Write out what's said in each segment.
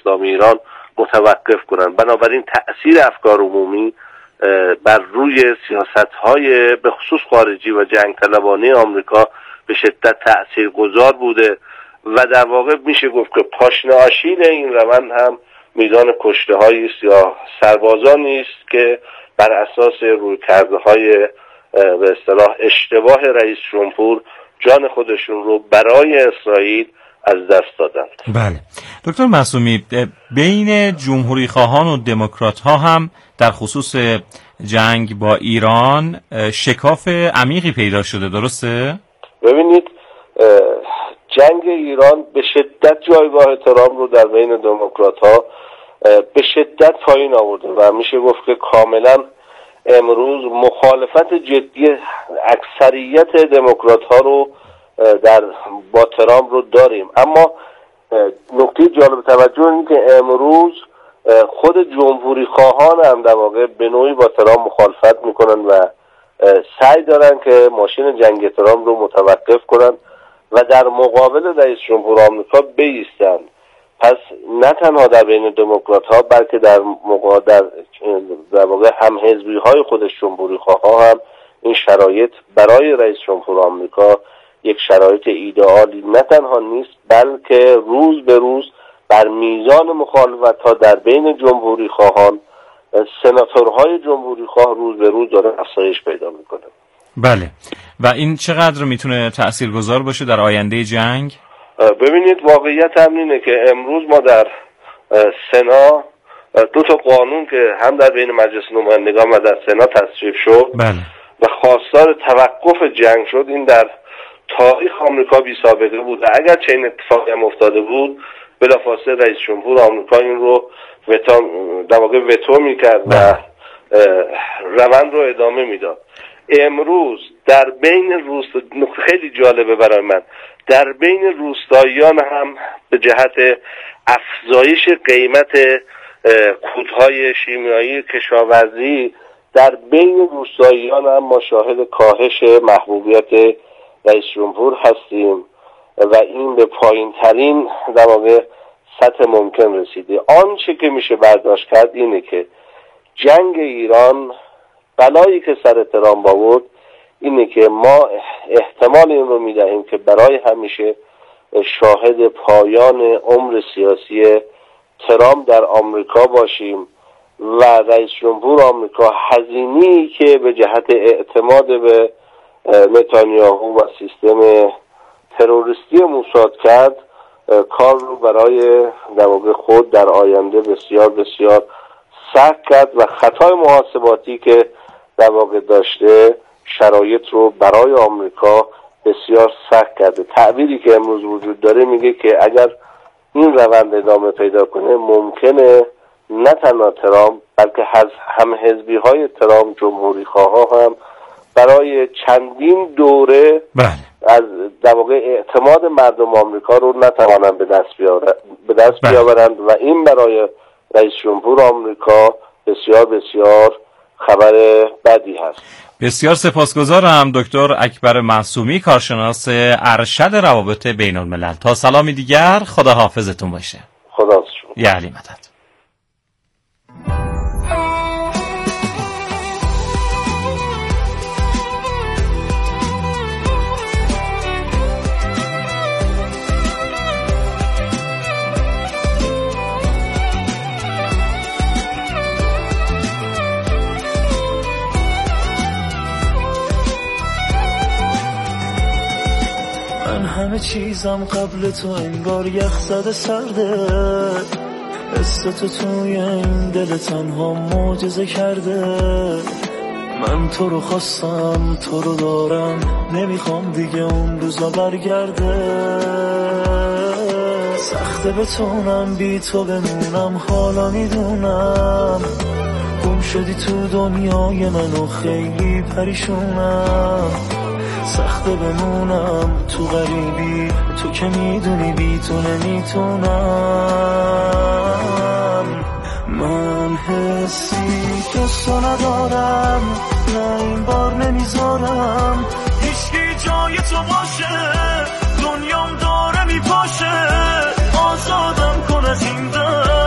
اسلامی ایران متوقف کنند. بنابراین تأثیر افکار عمومی بر روی سیاست‌های به خصوص خارجی و جنگ طلبانه آمریکا به شدت تأثیرگذار بوده و در واقع میشه گفت که پاشنه آشیل این روند هم میدان کشته‌هایی است یا سربازانی است که بر اساس رویکردهای به اصطلاح اشتباه رئیس جمهور جان خودشون رو برای اسرائیل از دست دادند. بله دکتر معصومی، بین جمهوری خواهان و دموکرات ها هم در خصوص جنگ با ایران شکاف عمیقی پیدا شده، درسته؟ ببینید جنگ ایران به شدت جایگاه ترامپ رو در بین دموکرات ها به شدت پایین آورده و میشه گفت که کاملا امروز مخالفت جدی اکثریت دموکرات ها رو با ترامپ رو داریم. اما نکته جالب توجه اینه که امروز خود جمهوری خواهان هم در واقع به نوعی با ترامپ مخالفت میکنن و سعی دارن که ماشین جنگ ترامپ رو متوقف کنن و در مقابل رئیس جمهور آمریکا بایستند. پس نه تنها در بین دموکرات ها بلکه در واقع هم حزبی های خودش جمهوری خواه هم این شرایط برای رئیس جمهور آمریکا یک شرایط ایدئالی نه تنها نیست بلکه روز به روز بر میزان مخالفت ها در بین جمهوری خواهان، سناتورهای جمهوری خواه روز به روز داره افزایش پیدا میکنه. بله و این چقدر میتونه تاثیرگذار باشه در آینده جنگ؟ ببینید واقعیت هم اینه که امروز ما در سنا دو تا قانون که هم در بین مجلس نمایندگان و در سنا تصویب شد بله. و خواستار توقف جنگ شد، این در تاریخ آمریکا بی سابقه بود. اگر چه این اتفاقی هم افتاده بود بلافاصله رئیس جمهور آمریکا این رو در واقع وتو میکرد و روند رو ادامه میداد. امروز در بین خیلی جالبه برای من، در بین روستاییان هم به جهت افزایش قیمت کودهای شیمیایی کشاورزی در بین روستاییان هم ما شاهد کاهش محبوبیت رئیس جمهور هستیم و این به پایین ترین در واقع سطح ممکن رسیده. آنچه که میشه برداشت کرد اینه که جنگ ایران بلایی که سر ترامپ آورد اینه که ما احتمال این رو میدهیم که برای همیشه شاهد پایان عمر سیاسی ترامپ در آمریکا باشیم و رئیس جمهور آمریکا هزینه‌ای که به جهت اعتماد به نتانیاهو و سیستم تروریستی موساد کرد کار رو برای در واقع خود در آینده بسیار بسیار سخت کرد و خطای محاسباتی که در واقع داشته شرایط رو برای آمریکا بسیار سخت کرده. تعبیری که امروز وجود داره میگه که اگر این روند ادامه پیدا کنه ممکنه نه تنها ترامپ بلکه هم حزبی های ترامپ جمهوری خواه هم برای چندین دوره از در واقع اعتماد مردم آمریکا رو نتوانند به دست بیاورند و این برای رئیس جمهور آمریکا بسیار بسیار خبر بدی هست. بسیار سپاسگزارم دکتر اکبر معصومی، کارشناس ارشد روابط بین الملل. تا سلامی دیگر، خدا حافظتون باشه. خدا حافظ شما. یا علی مدد. همه چیزم قبل تو انگار یخ زده سرده، حس تو توی این دل تنها معجزه کرده. من تو رو خواستم، تو رو دارم، نمیخوام دیگه اون روزا برگرده. سخته بتونم بی تو بمونم، حالا میدونم گم شدی تو دنیای من و خیلی پریشونم. سخته بمونم تو غریبی، تو که میدونی بی تو نمیتونم. من حسی که تو ندارم، نه این بار نمیذارم هیچکی جای تو باشه، دنیام داره میپاشه. آزادم کن از این در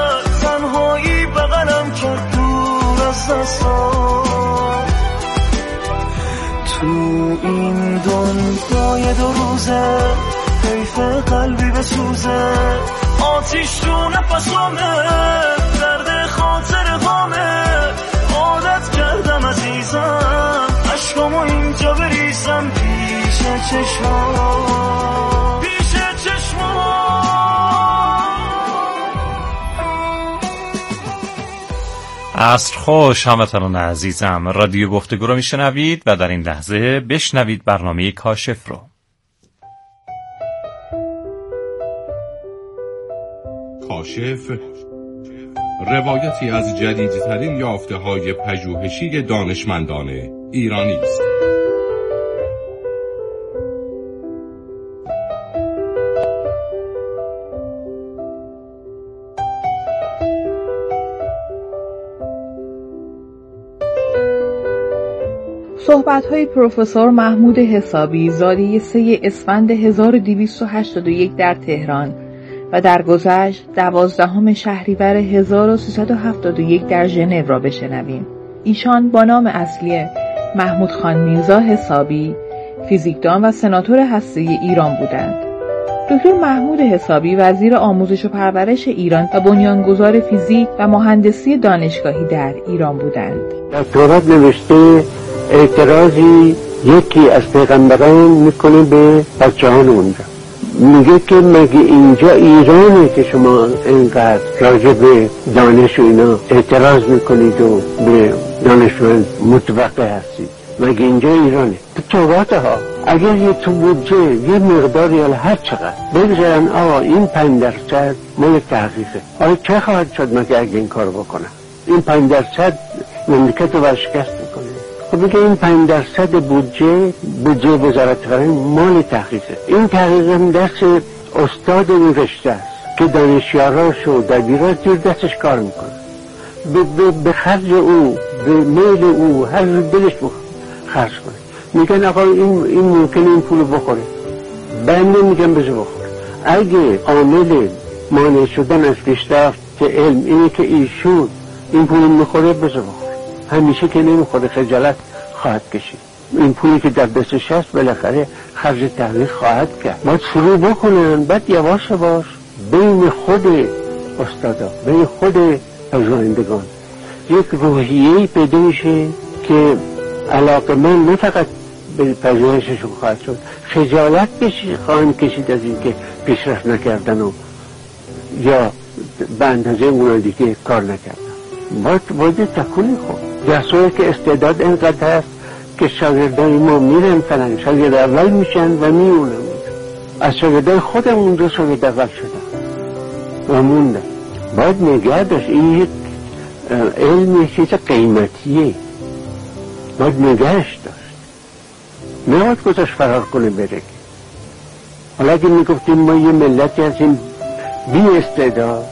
یه دو روزه، حیف قلبی بسوزه، آتیش تو نفسامه، درد خاطر غامه، عادت کردم عزیزم عشقامو اینجا بریزم پیش چشمام، پیش چشمام. عصر خوش هموطنان عزیزم، رادیو گفتگو رو میشنوید و در این لحظه بشنوید برنامه کاشف رو. کاشف روایتی از جدیدترین یافته‌های پژوهشی دانشمندان ایرانی است. صحبت‌های پروفسور محمود حسابی زاده 3 اسفند 1281 در تهران و در گذشت 12 شهریور 1371 در ژنو را بشنویم. ایشان با نام اصلی محمود خان میرزا حسابی فیزیکدان و سناتور هسته‌ای ایران بودند. دکتر محمود حسابی وزیر آموزش و پرورش ایران و بنیانگذار فیزیک و مهندسی دانشگاهی در ایران بودند. در تورات نوشته اعتراضی یکی از پیغمبران میکنه به بچه‌هان اونجا، میگه که مگه اینجا ایرانه که شما اینقدر راجع به دانش و اینا اعتراض میکنید و به دانشمند متوقع هستید؟ مگه اینجا ایرانه؟ تو تورات ها اگر یه تو بودجه یه مقداری یا هر چقدر بگذارن آقا این 5% مال تحقیقه، آقا چه خواهد شد مگه اگه این کار بکنن؟ این 5% مملکت رو ورشکست میکنه. خب میگه این 5% بودجه وزارت فرهنگ مال تحقیقه. این تحقیق هم دست استاد این رشته است که دانشیاراش و دبیراش زیر دستش کار میکنه، به خرج او، به میل او، هر دلش خرج کنه. میگن آقا این ممکنه این پولو بخوره، بنده میگم بذار بخوره. اگه عامل مانع شدن از پیشرفت علم اینه که ایشون این پولو میخوره، بذار بخوره. همیشه که نمیخوره خجالت خواهد کشید. این پولی که در دستش هست بالاخره خرج تحقیق خواهد کرد. باید شروع بکنن، بعد یواش یواش بین خود استادا، بین خود پژوهندگان یک روحیه‌ای پیدا میشه که علاقه من نه فقط به پژوهششون خواهد شد، خجالت خواهند کشید از این که پیشرفت نکردن و یا به اندازه اونا دیگه کار نکردن. باید تکونی خود در صورت که استعداد اینقدر هست که شاگردای ما میرن فلان شاگرد اول میشن و میمونن. از شاگردای خودمون 2 شاگرد اول شدن و موندن. باید نگه داشت. این یک علم چیز قیمتیه، باید نگهش داشت، نباید گذاشت فرار کنه بره. حالا اگه میگفتیم ما یه ملتی هستیم بی استعداد،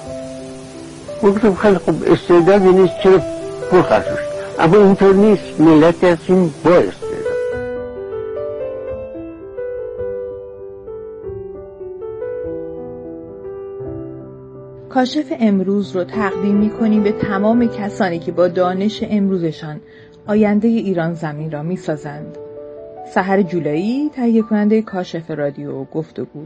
میگفتیم خیلی خوب استعدادی نیست چرا پول خرج شد، اما اینطور نیست، ملتی هستیم با استعداد. کاشف امروز رو تقدیم می‌کنیم به تمام کسانی که با دانش امروزشان آینده ایران زمین را می‌سازند. سحر جولایی، تهیه کننده کاشف رادیو گفتگو.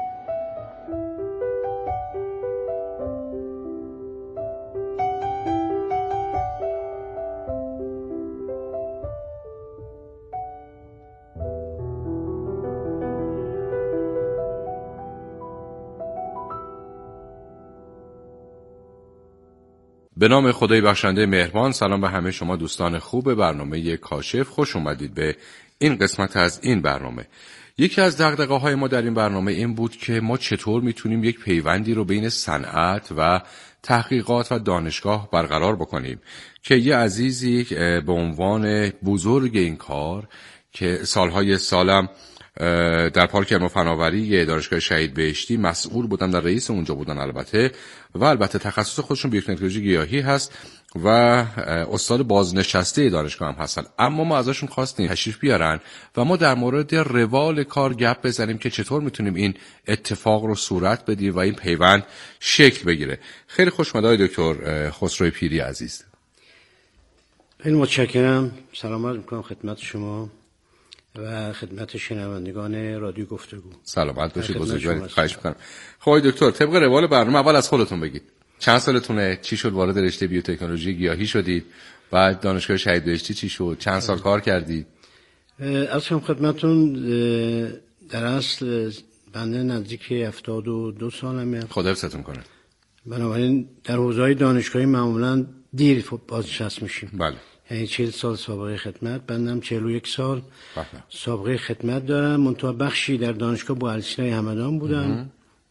به نام خدای بخشنده مهربان. سلام به همه شما دوستان خوب برنامه کاشف، خوش اومدید به این قسمت از این برنامه. یکی از دغدغه‌های ما در این برنامه این بود که ما چطور میتونیم یک پیوندی رو بین صنعت و تحقیقات و دانشگاه برقرار بکنیم که یه عزیزی به عنوان بزرگ این کار که سالهای سالم در پارک علم و فناوری دانشگاه شهید بهشتی مسئول بودن، در رئیس اونجا بودن البته تخصص خودشون بیوتکنولوژی گیاهی هست و استاد بازنشسته دانشگاه هم هستن. اما ما ازشون خواستیم تشریف بیارن و ما در مورد روال کار گپ بزنیم که چطور میتونیم این اتفاق رو صورت بدیم و این پیوند شکل بگیره. خیلی خوش اومدید دکتر خسرو پیری عزیز. خیلی متشکرم. سلام عرض میکنم خدمت شما. و خدمت شنوندگان رادیو گفتگو. سلامت باشید بزرگوار. خواهش می‌کنم. خب آقای دکتر، طبق روال برنامه اول از خودتون بگید. چند سالتونه؟ چی شد وارد رشته بیوتکنولوژی گیاهی شدید؟ بعد دانشگاه شهید بهشتی چی شد؟ چند سال کار کردید؟ از خدمتتون در اصل بنده نزدیک 72 سالمه. خدا حفظتون کنه. بنابراین در حوزه‌های دانشگاهی معمولاً دیر بازنشسته میشیم. بله. یعنی 40 سال سابقه خدمت، بندم 41 سال سابقه خدمت دارم. منتها بخشی در دانشگاه بوالسینای همدان بودم.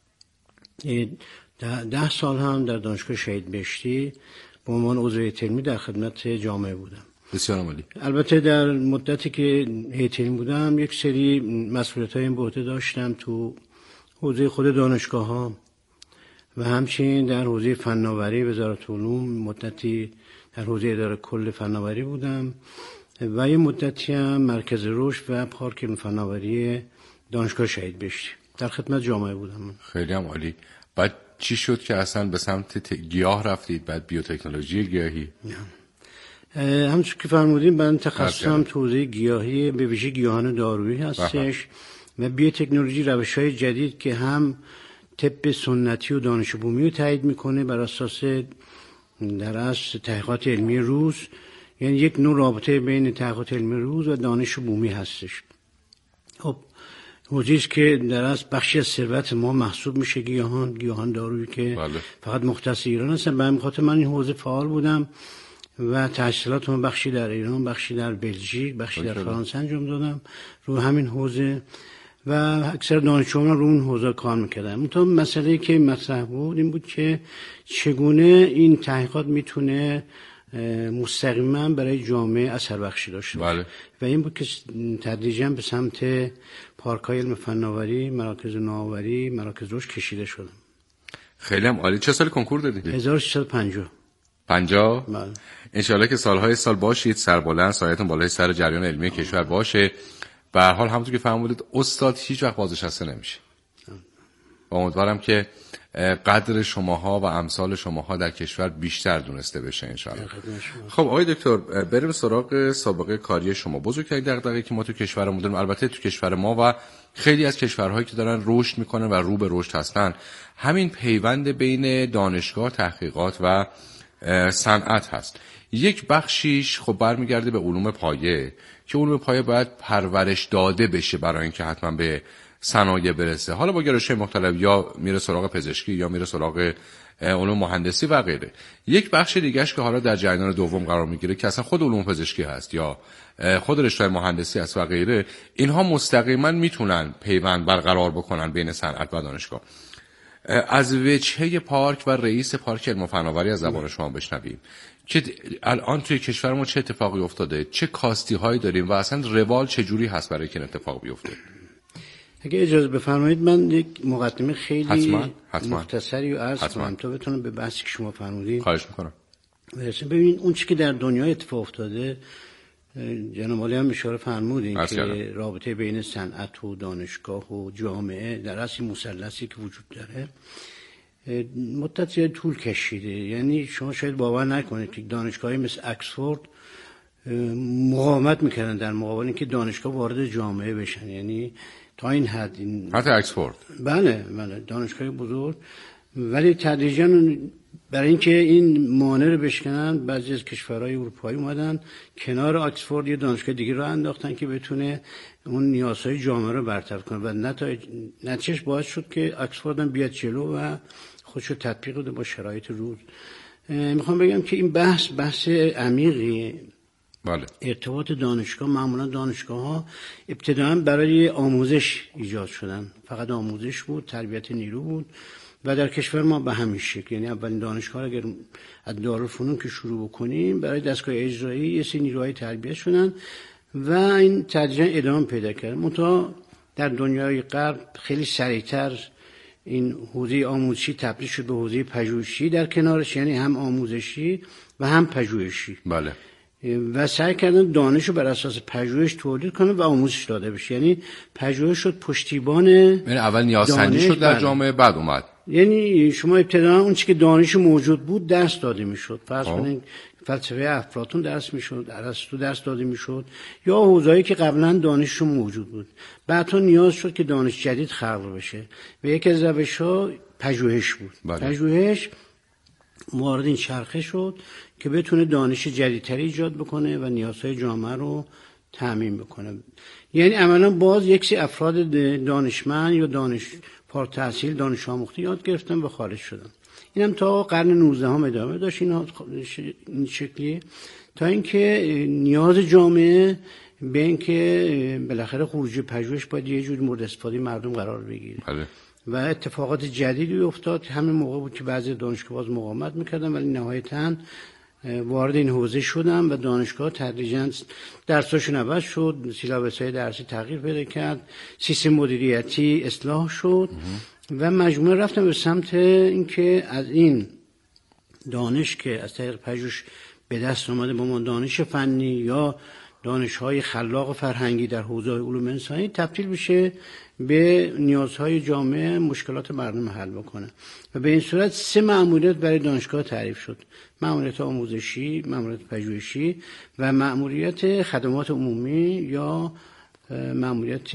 10 سال هم در دانشگاه شهید بهشتی به عنوان عضو هیئت علمی در خدمت جامعه بودم. بسیار عالی. البته در مدتی که هیئت علمی بودم یک سری مسئولیت‌های به عهده داشتم تو حوزه خود دانشگاه‌ها و همچنین در حوزه فناوری وزارت علوم مدتی در حوزه اداره کل فناوری بودم و یه مدتی هم مرکز رشد و پارک فناوری دانشگاه شهید بهشتی در خدمت جامعه بودم. خیلی هم عالی. بعد چی شد که اصلا به سمت گیاه رفتید؟ بعد بیوتکنولوژی گیاهی؟ همونطور که فرمودین من تخصصم تو حوزه گیاهی به ویژه گیاهان دارویی هستش و بیوتکنولوژی روش‌های جدید که هم طب سنتی و دانش بومی رو تایید میکنه بر اساس در اصل تحقیقات علمی روز، یعنی یک نوع رابطه بین تحقیقات علمی روز و دانش بومی هستش. خب حوزه‌ای است که در اصل بخشی از ثروت ما محسوب میشه گیاهان دارویی که فقط مختص ایران هستن. به همین خاطر من این حوزه فعال بودم و تحصیلاتم بخشی در ایران، بخشی در بلژیک، بخشی در فرانسه انجام دادم رو همین حوزه و اکثر دانشجویان رو اون حوزه کار میکردن. منتها مسئله‌ای که مطرح بود این بود که چگونه این تحقیقات میتونه مستقیما برای جامعه اثر بخشی داشته باشه. و این بود که تدریجا به سمت پارک‌های علم فناوری، مراکز نوآوری، مراکز رشد کشیده شدم. خیلی هم عالی. چه سال کنکور دادید؟ 1650. 50؟ بله. انشالله که سالهای سال باشید، سربلند، سایتون بالای سر جریان علمی کشور باشه. به هر حال همونطور که فهمیدید استاد هیچ وقت بازنشسته نمیشه. امیدوارم که قدر شماها و امثال شماها در کشور بیشتر دونسته بشه انشالله. خب آقای دکتر بریم سراغ سابقه کاری شما. بزرگترین دغدغه‌ای که ما تو کشورمون داریم، البته تو کشور ما و خیلی از کشورهایی که دارن رشد میکنن و رو به رشد هستن، همین پیوند بین دانشگاه، تحقیقات و صنعت هست. یک بخشیش خب برمیگرده به علوم پایه که علوم پایه باید پرورش داده بشه برای اینکه حتما به صنایع برسه. حالا با گرایش‌های مختلف یا میره سراغ پزشکی یا میره سراغ علوم مهندسی و غیره. یک بخش دیگه‌اش که حالا در جریان دوم قرار میگیره که اصلا خود علوم پزشکی هست یا خود رشته مهندسی است و غیره، اینها مستقیما میتونن پیوند برقرار بکنن بین صنعت و دانشگاه. از وجهه پارک و رئیس پارک علم و فناوری از زبان شما بشنویم که الان توی کشور ما چه اتفاقی افتاده، چه کاستی هایی داریم و اصلا روال چه جوری هست برای که این اتفاق بیفته. اگه اجازه بفرمایید من یک مقدمه خیلی حتما. مختصری رو عرض کنم تا بتونم به بحثی که شما فرمودید. خواهش میکنم. ببینید اون چیزی که در دنیا اتفاق افتاده، جناب عالی هم اشاره فرمودین که رابطه بین صنعت و دانشگاه و جامعه در اصل مثلثی که وجود داره مدت زیاد طول کشیده. یعنی شما شاید باور نکنید که دانشگاهی مثل اکسفورد مقاومت میکردن در مقابل اینکه دانشگاه وارد جامعه بشن. یعنی تا این حد حتی اکسفورد بله دانشگاه بزرگ، ولی تدریجاً برای اینکه این مانع رو بشکنن بعضی از کشورهای اروپایی اومدن کنار اکسفورد یه دانشگاه دیگه رو انداختن که بتونه اون نیازهای جامعه رو برطرف کنه و نتیجهش باعث شد که اکسفورد هم بیاد جلو و خودشو تطبیق بده با شرایط روز. میخوام بگم که این بحث عمیقی. بله. ارتباط دانشگاه، معمولا دانشگاه‌ها ابتداً برای آموزش ایجاد شدن، فقط آموزش بود، تربیت نیرو بود و در کشور ما به همین شکل. یعنی اولین دانشگاه اگر از دارالفنون که شروع بکنیم برای دستگاه اجرایی یه سری نیروهای تربیت شدن و این تدریجاً ادامه پیدا کرد. منتها در دنیای غرب خیلی سریعتر این حوزه آموزشی تبدیل شد به حوزه پژوهشی در کنارش، یعنی هم آموزشی و هم پژوهشی. بله. و سعی کردن دانش رو بر اساس پژوهش تولید کنه و آموزش داده بشه. یعنی پژوهش شد پشتیبان، یعنی اول نیازسنجی شد در جامعه، بعد اومد یعنی شما ابتدا اون چیزی که دانش موجود بود درس داده میشد. فرض کنید فلسفه افلاطون درس میشد، ارسطو درس داده میشد، یا حوزه‌ای که قبلا دانششون موجود بود. بعدا نیاز شد که دانش جدید خلق بشه و یکی از روش‌ها پژوهش بود. پژوهش وارد این چرخه شد که بتونه دانش جدیدتری ایجاد بکنه و نیازهای جامعه رو تأمین بکنه. یعنی عملاً باز یک سری افراد دانشمند یا دانش فارغ التحصیل، دانش آموخته یاد گرفتن و خارج شدن. اینم تا قرن 19 هم ادامه داشت این شکلی، تا اینکه نیاز جامعه به اینکه بالاخره خروجی پژوهش باید یه جور مورد استفاده مردم قرار بگیره. و اتفاقات جدیدی افتاد. همین موقع بود که بعضی دانشگاه باز مقاومت میکردن، ولی نهایتاً وارد این حوزه شدن و دانشگاه تدریجاً درساشون عوض شد، سیلابس‌های درسی تغییر پیدا کرد، سیستم مدیریتی اصلاح شد و مجموعه رفتن به سمت اینکه از این دانش که از طریق پژوهش به دست اومده به عنوان دانش فنی یا دانش‌های خلاق فرهنگی در حوزه علوم انسانی تبدیل بشه به نیازهای جامعه، مشکلات مردم حل بکنه. و به این صورت 3 مأموریت برای دانشگاه تعریف شد: مأموریت آموزشی، مأموریت پژوهشی و مأموریت خدمات عمومی یا مأموریت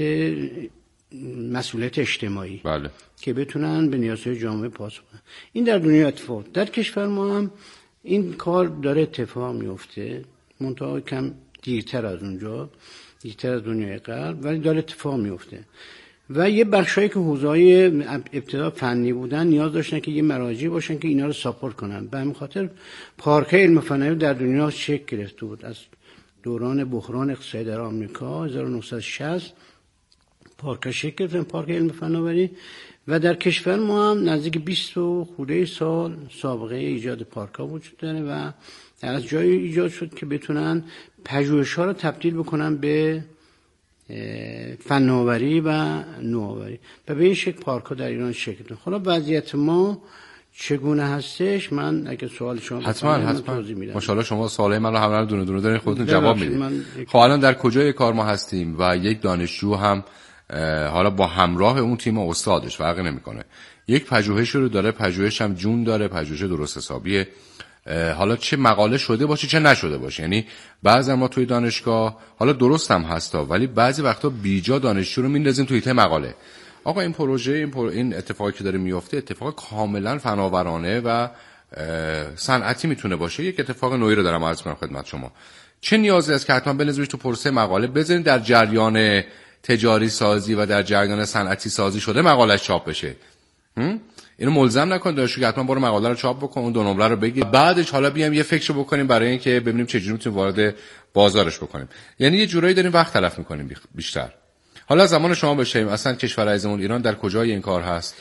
مسئولیت اجتماعی. بله. که بتونن به نیازهای جامعه پاسخ بدن. این در دنیا اتفاق. در کشور ما هم این کار داره اتفاق میفته، منتها کم دیرتر از اونجا، دیرتر از دنیای غرب، ولی داره اتفاق میفته. و یه بخشایی که حوزه‌های ابتدا فنی بودن نیاز داشتن که یه مراجعی باشن که اینا رو ساپورت کنن. به همین خاطر پارک‌های علم فناوری در دنیا شکل گرفته بود. از دوران بحران اقتصادی در آمریکا 1960 پارک‌ها شکل گرفتن، پارک علم فناوری، و در کشور ما هم نزدیک 20 خورده سال سابقه ایجاد پارک‌ها وجود داره و از جایی ایجاد شد که بتونن پژوهش‌ها رو تبدیل بکنن به فناوری و نوآوری و به این شکل پارک‌ها در ایران شکل داد. حالا وضعیت ما چگونه هستش؟ من اگه سوال شما حتما ماشاءالله شما سوالای من رو همه دونه دونه دارین خودتون جواب میدید. خب الان در کجای کار ما هستیم و یک دانشجو هم حالا با همراه اون تیم استادش فرقی نمیکنه یک پژوهش رو داره، پژوهش هم جون داره، پژوهش درست حسابیه، حالا چه مقاله شده باشه چه نشده باشه. یعنی بعضی ما توی دانشگاه حالا درست هم هستا ولی بعضی وقتا بیجا دانشجو رو میندازیم توی ته مقاله. آقا این پروژه این اتفاقی که داره میفته اتفاق کاملا فناورانه و صنعتی میتونه باشه. یک اتفاق نوعی رو دارم عرض می‌کنم خدمت شما. چه نیازی است که حتما بنویسید تو پروسه مقاله، بذارید در جریان تجاری سازی و در جریان صنعتی سازی شده مقاله‌اش چاپ بشه. اینو ملزم نکن دانشجو که حتما برو مقاله رو چاپ بکن، اون 2 نمره رو بگیر، بعدش حالا بیام یه فکر بکنیم برای اینکه ببینیم چجوری میتونیم وارد بازارش بکنیم. یعنی یه جورایی داریم وقت تلف میکنیم بیشتر. حالا زمان شما بشه اصلا کشور عزیزمون ایران در کجای این کار هست؟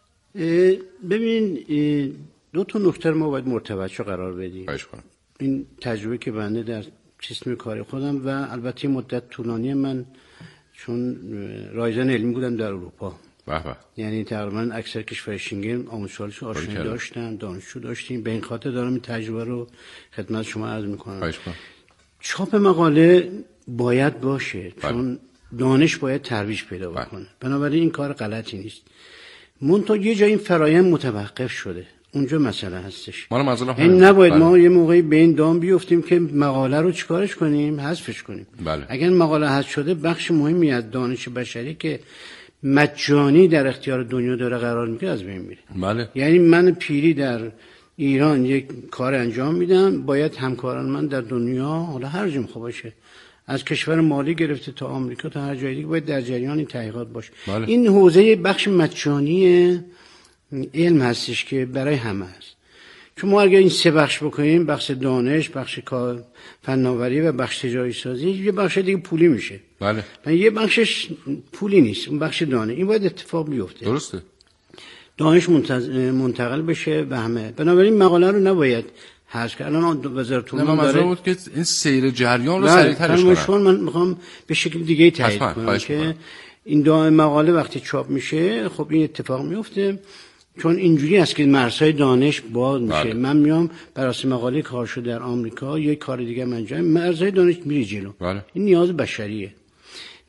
ببین 2 تا نکته ما باید مرتبط قرار بدیم. این تجربه که بنده در سیستم کاری خودم و البته مدت طولانی من چون رایزن علمی بودم در اروپا. یعنی تقریبا اکثر کشور شنگن آموزش‌هاشون آشنایی داشتن، دانشجو داشتیم. به این خاطر دارم این تجربه رو خدمت شما عرض می‌کنم. چاپ مقاله باید باشه چون دانش باید ترویج پیدا بکنه. بنابراین این کار غلطی نیست. منتها یه جای این فرایند متوقف شده. اونجا مسئله هستش. این نباید ما یه موقعی به این دام بیفتیم که مقاله رو چیکارش کنیم؟ حذفش کنیم. اگر مقاله حذف شده بخش مهمی از دانش بشری که مجانی در اختیار دنیا داره قرار میگیره از بین میره. یعنی من پیری در ایران یک کار انجام میدم، باید همکاران من در دنیا حالا هر جا خوب باشه از کشور مالی گرفته تا آمریکا تا هر جای دیگه باید در جریان این تحقیقات باشه. این حوزه بخش مجانی علم هستش که برای همه هست. چون ما اگر این 3 بخش بکنیم، بخش دانش، بخش کار فناوری و بخش تجاری سازی، یه بخش دیگه پولی میشه. یه بخشش پولی نیست، اون بخش دانش. این باید اتفاق بیفته. درسته. دانش منتقل بشه به همه. بنابراین مقاله رو نباید حذف کرد. الان وزارت علوم داره بود که این سیر جریان رو سریع‌ترش کنه. من میخوام به شکل دیگه تایید کنم که این مقاله وقتی چاپ میشه خب این اتفاق میفته. چون اینجوری است که مرزهای دانش باز میشه. من میام بر اساس مقاله کار شده در آمریکا یک کار دیگه انجام، مرزهای دانش میره جلو. این نیاز بشریه.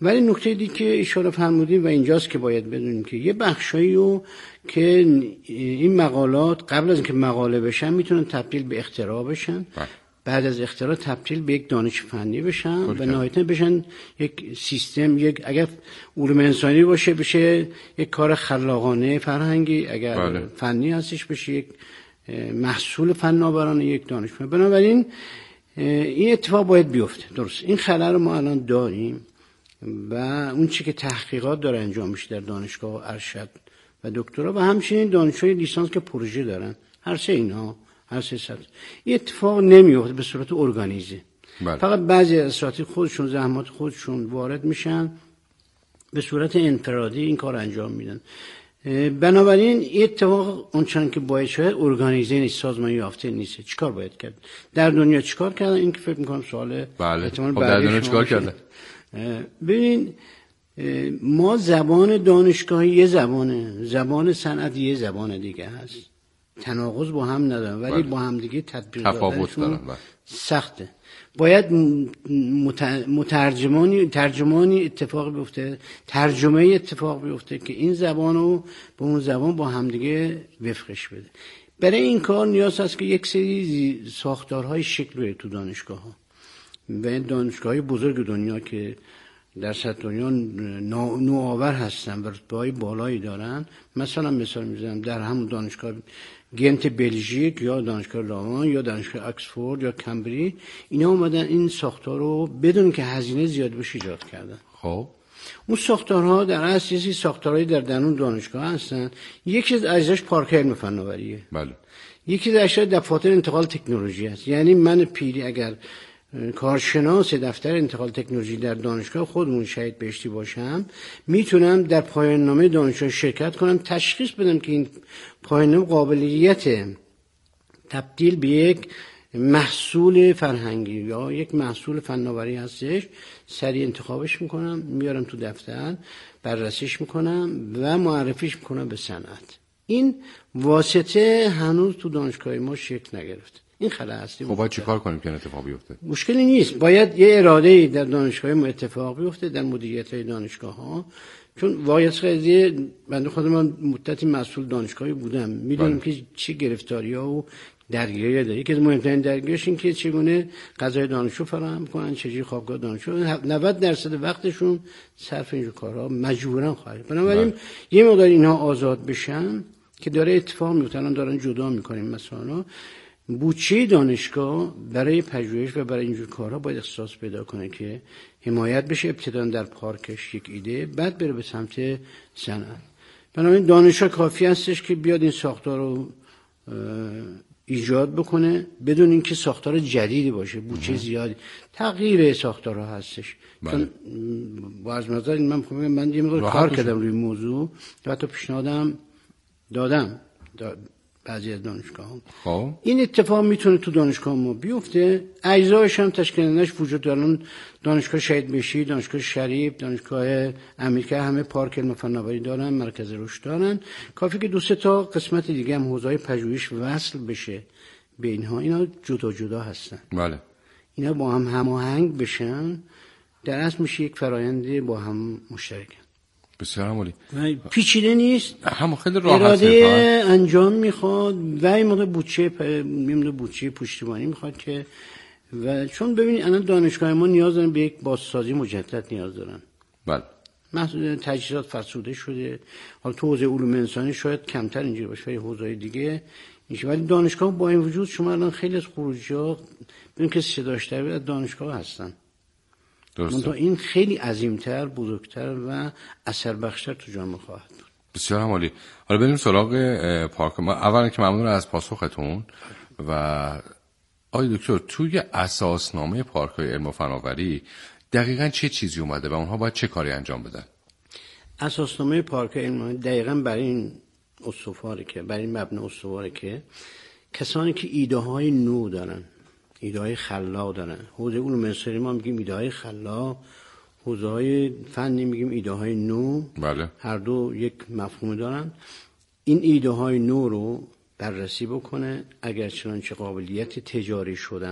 ولی نکته دیگه که اشاره فرمودیم و اینجاست که باید بدونیم که یه بخشایی رو که این مقالات قبل از اینکه مقاله بشن میتونن تبدیل به اختراع بشن، بعد از اختراع تبدیل به یک دانش فنی بشن و نهایتاً بشن یک سیستم، یک اگر علوم انسانی باشه بشه یک کار خلاقانه فرهنگی، اگر فنی هستش بشه یک محصول فناورانه، یک دانشمند. بنابراین این اتفاق باید بیفته. درست این خلأ رو ما الان داریم و اون چی که تحقیقات داره انجام میشه در دانشگاه و ارشد و دکترا و همچنین دانشجوی لیسانس که پروژه دارن، هر سه اینها هر سه سطح این اتفاق نمیفته به صورت ارگانیزه. فقط بعضی از اساتید خودشون زحمات خودشون وارد میشن به صورت انفرادی این کار انجام میدن. بنابراین این اتفاق اونچنان که باید شاید ارگانیزه نیست، سازمانی یافته نیست. چیکار باید کرد؟ در دنیا چیکار کردن؟ این که فکر میکنم سوال خب در دنیا چیکار کردن؟ ببین ما زبان دانشگاهی یه زبانه، زبان صنعتی یه زبان دیگه هست، تناقض با هم ندارن ولی با هم دیگه تطبیق تفاوت دارن. سخته. باید ترجمانی اتفاق بیفته، ترجمه اتفاق بیفته که این زبانو با اون زبان با هم دیگه وفقش بده. برای این کار نیاز هست که یک سری ساختارهای شکل بگیره تو دانشگاه‌ها و دانشگاه‌های بزرگ دنیا که در سطح دنیا نوآور هستن و رتبه‌های بالایی دارن. مثلا مثال میزنم در همون دانشگاه گنت بلژیک یا دانشگاه لاوان یا دانشگاه اکسفورد یا کمبریج، اینا اومدن این ساختار رو بدون که هزینه زیاد بشه ایجاد کردن. خب اون ساختارها در اصل یه ساختارهایی در درون دانشگاه هستن. یکی از اجزاش پارک علم فناوریه. بله. یکی از اجزاش دفاتر انتقال تکنولوژی است. یعنی من پیری اگر کارشناس دفتر انتقال تکنولوژی در دانشگاه خودمون شهید بهشتی باشم، میتونم در پایان نامه دانشگاه شرکت کنم، تشخیص بدم که این پایان نامه قابلیت تبدیل به یک محصول فرهنگی یا یک محصول فناوری هستش، سریع انتخابش میکنم، میارم تو دفتر، بررسیش میکنم و معرفیش میکنم به صنعت. این واسطه هنوز تو دانشگاه ما شکل نگرفته. این خلا هستی. خب باید چیکار کنیم که اتفاق بیفته؟ مشکلی نیست، باید یه اراده‌ای در دانشگاه ما اتفاق بیفته، در مدیریت‌های دانشگاه‌ها. چون واقعیت قضیه بنده خودم مدتی مسئول دانشگاهی بودم، میدونم که چه گرفتاری‌ها و درگیری‌ها داره. یکی از مهمترین درگیری‌هاش این که چگونه غذای دانشجو فراهم کنن، چجوری خوابگاه دانشجو 90% وقتشون صرف اینجور کارها مجبورن خواهد. بنابراین یه مقدار اینها آزاد بشن که داره اتفاق میفته. الان دارن جدا می‌کنیم مثلا بودجه دانشگاه برای پژوهش و برای اینجور کارها باید اختصاص پیدا کنه که حمایت بشه، ابتداً در پارکش یک ایده، بعد بره به سمت صنعت. بنابراین دانشگاه کافی هستش که بیاد این ساختار رو ایجاد بکنه بدون اینکه ساختار جدیدی باشه، بودجه زیادی، تغییر ساختارها هستش. چون باز مثلا من یه مقدار کار کردم روی موضوع و حتی پیشنهادم دادم بعضی از دانشگاه‌ها. این اتفاق میتونه تو دانشگاه ما بیفته. اجزایش هم تشکیلش وجود دارن. دانشگاه شهید بهشتی، دانشگاه شریف، دانشگاه امریکا همه پارک علم فناوری دارن، مرکز رشد دارن. کافی که 2-3 تا قسمت دیگه هم حوزه‌های پژوهش وصل بشه به اینها. اینا جدا جدا هستن. بله. اینا با هم هماهنگ بشن، در اصل میشه یک فرآیند با هم مشترک. بسیار عالی. پیچیده نیست، هم خیلی راحته، اراده انجام میخواد و این موقع بودجه پشتیبانی میخواد که و چون ببینید الان دانشگاه ما نیاز دارن به یک بازسازی مجدد نیاز دارن. بله. مثلا تجهیزات فرسوده شده. حالا تو حوزه علوم انسانی شاید کمتر اینجوری باشه ولی حوزه‌های دیگه میشه. ولی دانشگاه با این وجود شما الان خیلی از خروجی‌ها ببین که صداش در از دانشگاه هستن. درسته. این خیلی عظیمتر، بزرگتر و اثربخشتر تو جامعه خواهد بود. بسیار عالی. حالا بریم سراغ پارک. ما اولا که ممنون از پاسختون و آقای دکتر توی اساسنامه پارک‌های علم و فناوری دقیقاً چه چیزی اومده و اونها باید چه کاری انجام بدن؟ اساسنامه پارک‌های علم دقیقاً برای این استواره که برای این مبنا استواره که کسانی که ایده‌های نو دارن، ایده‌های خلاق دارن. حوزه علوم انسانی ما میگیم ایده‌های خلاق، حوزه‌های فنی میگیم ایده‌های نو. بله. هر دو یک مفهوم دارن. این ایده‌های نو رو بررسی بکنه، اگر چنانچه قابلیت تجاری شدن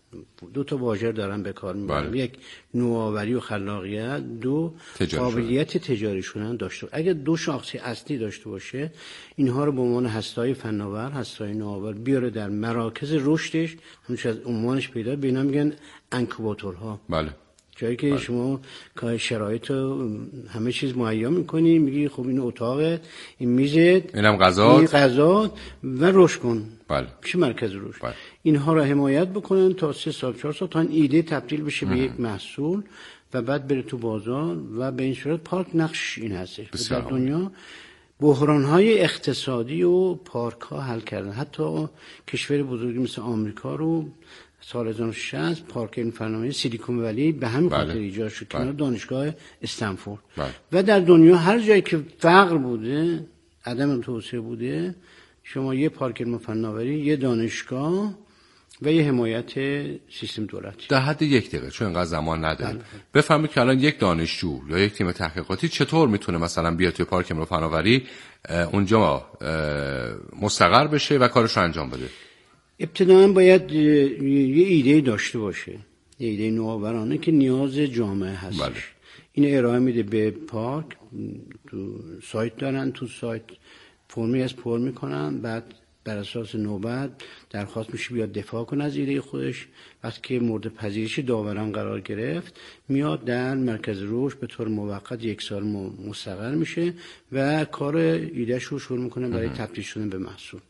دو تا واژه دارن به کار میبرن. یک نوآوری و خلاقیت، دو قابلیت تجاری شدن داشته. اگه دو شاخص اصلی داشته باشه اینها رو به عنوان هسته‌های فناور، هسته‌های نوآور بیاره در مراکز رشدش، همونش از عنوانش پیدا به اینا میگن انکوباتورها. بله. جایی که شما که شرایط همه چیز مهیا میکنی، میگی خب این اتاقه، این میزت، اینم غذا و رشد کن. بله. میشه مرکز رشد. بله. اینها را حمایت بکنن تا 3 سال 4 سال تا این ایده تبدیل بشه به یک محصول و بعد بره تو بازار و به این صورت پارک نقش این هستش. در دنیا بحران‌های اقتصادی و پارک‌ها حل کردن. حتی کشور بزرگی مثل آمریکا رو سال 2060 پارک علم فناوری سیلیکون ولی به همین خاطر ایجاد شد که دانشگاه استنفورد. و در دنیا هر جایی که فقر بوده، عدم توسعه بوده، شما یه پارک علم فناوری، یه دانشگاه و یه حمایت سیستم دولتی. در حد 1 دقیقه چون اینقدر زمان نداریم بفهمید که الان یک دانشجو یا یک تیم تحقیقاتی چطور میتونه مثلا بیاد توی پارک علم فناوری اونجا مستقر بشه و کارش رو انجام بده. ابتداً باید یه ایده داشته باشه، یه ایده نوآورانه که نیاز جامعه هستش. بله. این ارائه میده به پارک، تو سایت دارن، تو سایت فرمی از پر میکنن، بعد بر اساس نوبت درخواست میشه بیاد دفاع کنه از ایده خودش. وقتی که مورد پذیرش داوران قرار گرفت میاد در مرکز رشد به طور موقت 1 سال مستقر میشه و کار ایدهش رو شروع میکنه برای تبدیل شدن به محصول.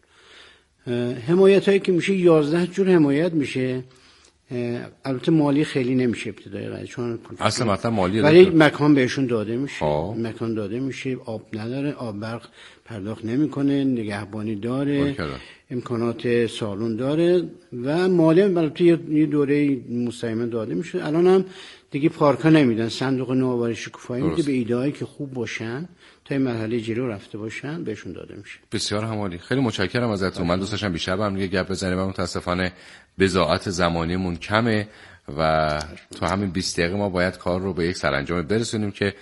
حمایت هایی که میشه 11 جور حمایت میشه. البته مالی خیلی نمیشه ابتدایی چون اصلا مثلا مالی ولی مکان بهشون داده میشه. مکان داده میشه، آب نداره، آب برق پرداخت نمیکنه، نگهبانی داره، امکانات سالن داره و مالی البته یه دوره مستقیما داده میشه. الان هم دیگه پارکا نمیدن، صندوق نوآوری شکوفایی میده به ایده‌هایی که خوب باشن تا این مرحله جلو رفته باشن بهشون داده میشه. بسیار همالی. خیلی متشکرم ازتون. من دوست داشتم بیشتر با هم دیگه گپ بزنیم و متاسفانه بضاعت زمانیمون کمه و تو همین 20 دقیقه ما باید کار رو به یک سرانجام برسونیم که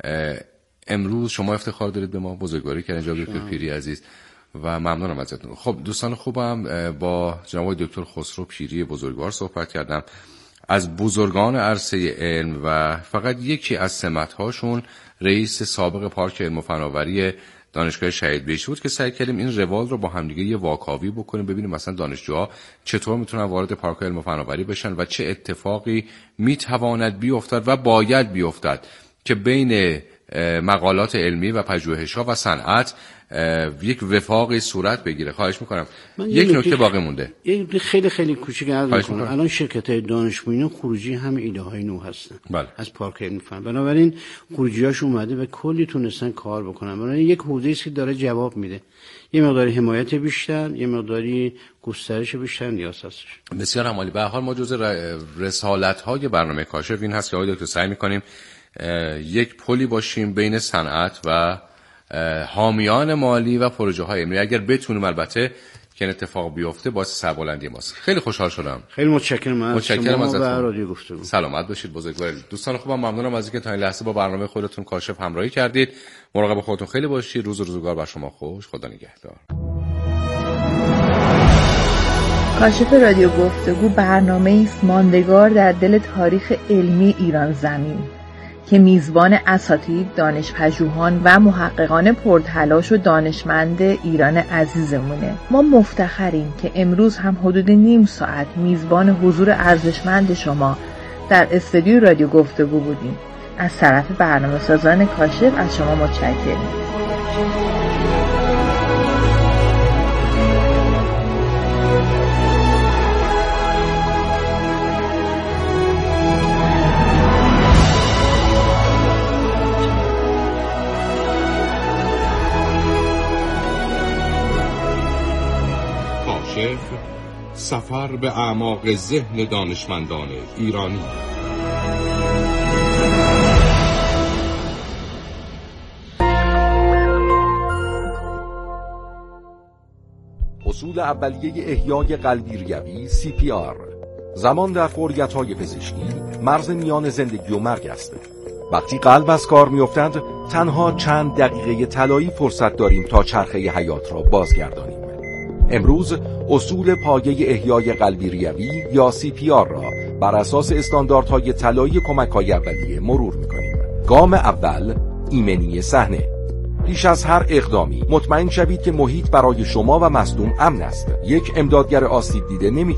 امروز شما افتخار دارید به ما بزرگواری کردین جناب دکتر پیری عزیز و ممنونم ازتون. خب دوستان خوبم، با جناب دکتر خسرو پیری بزرگوار صحبت کردم از بزرگان عرصه علم و فقط یکی از سمت‌هاشون رئیس سابق پارک علم و فناوری دانشگاه شهید بهشتی بود که سعی کردیم این روال رو با همدیگه یه واکاوی بکنیم، ببینیم مثلا دانشجوها چطور میتونن وارد پارک علم و فناوری بشن و چه اتفاقی میتواند بیفتد و باید بیفتد که بین مقالات علمی و پژوهش‌ها و صنعت یک وفاقی صورت بگیره. خواهش میکنم. یک نکته باقی مونده. یک خیلی خیلی کوچیک عرض میکنم. الان شرکت‌های دانشجویی خروجی هم ایده‌های نو هستن. بله. از پارک علم فن. بنابراین خروجی‌هاش اومده و کلی تونستن کار بکنن. بنابراین یک حوزه‌ای است که داره جواب میده. یه مقداری حمایت بیشتر، یه مقداری گسترش بیشتر نیاز هستش. بسیار عالی. به هر حال ما جزء رسالت‌های برنامه کاشف این هست که آقای دکتر سعی می‌کنیم یک پلی باشیم بین صنعت و حامیان مالی و پروژه های علمی. اگر بتونیم البته که این اتفاق بیفته باعث سربلندی ماست. خیلی خوشحال شدم. خیلی متشکرم از شما و رادیو گفتگو. سلامت باشید بزرگوار. دوستان خوبم ممنونم از اینکه تا این لحظه با برنامه خودتون کاشف همراهی کردید. مراقب خودتون خیلی باشید. روز و روزگار بر شما خوش. خدا نگهدار. کاشف رادیو گفتگو برنامه‌ای است ماندگار در دل تاریخ علمی ایران زمین که میزبان اساتید، دانش‌پژوهان و محققان پرتلاش و دانشمند ایران عزیزمونه. ما مفتخریم که امروز هم حدود نیم ساعت میزبان حضور ارزشمند شما در استودیو رادیو گفتگو بودیم. از طرف برنامه‌سازان کاشف از شما متشکریم. سفر به اعماق ذهن دانشمندان ایرانی. اصول اولیه احیای قلبی ریوی CPR. زمان در فوریت‌های پزشکی مرز میان زندگی و مرگ است. وقتی قلب از کار می‌افتد تنها چند دقیقه طلایی فرصت داریم تا چرخه حیات را بازگردانیم. امروز اصول پایه احیای قلبی ریوی یا CPR را بر اساس استانداردهای طلایی کمک‌های اولیه مرور می‌کنیم. گام اول، ایمنی صحنه. پیش از هر اقدامی مطمئن شوید که محیط برای شما و مصدوم امن است. یک امدادگر آسیب دیده